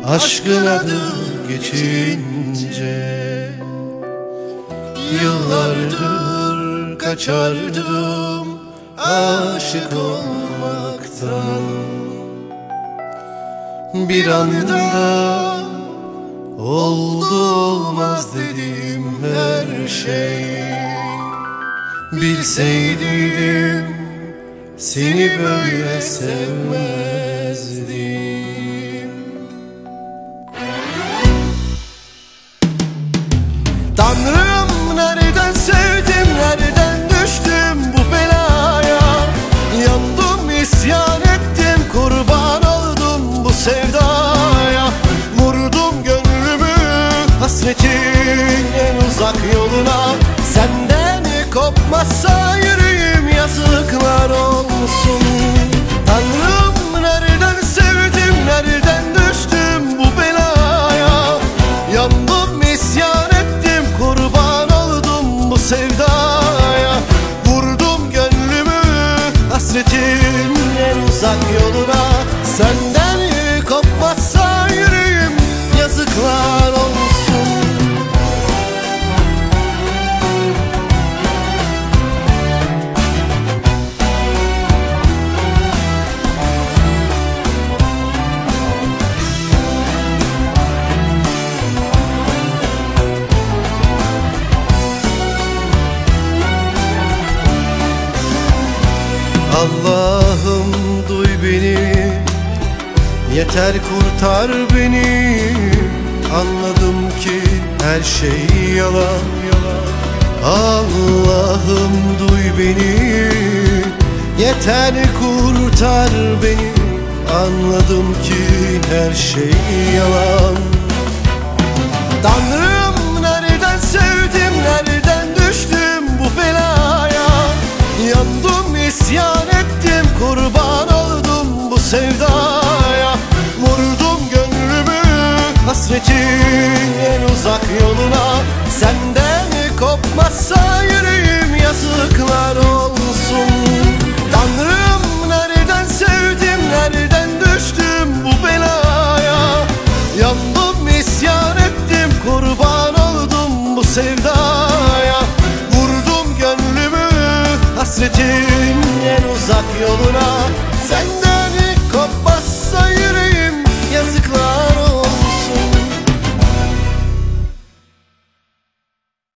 aşkın adı geçince. Yıllardır kaçardım aşık olmaktan. Bir anda oldu olmaz dedim her şey. Bilseydim seni böyle sevmezdim. Tanrım, nereden sevdim, nereden düştüm bu belaya? Yandım, isyan ettim, kurban oldum bu sevdaya. Vurdum gönlümü hasretin en uzak yoluna. Senden kopmazsa yüreğim yazıklar olsun. Tanrım, nereden sevdim, nereden düştüm bu belaya? Yandım, isyan ettim, kurban oldum bu sevdaya. Vurdum gönlümü hasretin en uzak yoluna. Senden kopmazsa yüreğim yazıklar olsun. Allah'ım duy beni, yeter kurtar beni. Anladım ki her şey yalan. Allah'ım duy beni, yeter kurtar beni. Anladım ki her şey yalan. Tanrım, nereden sevdim, nereden düştüm bu belaya? Yandım, isyan ettim, kurban oldum bu sevdaya. Vurdum gönlümü hasretin en uzak yoluna. Senden kopmazsa yüreğim yazıklar olsun. Tanrım, nereden sevdim, nereden düştüm bu belaya? Yandım, isyan ettim, kurban oldum bu sevdaya. Vurdum gönlümü hasretin en uzak yoluna. Sen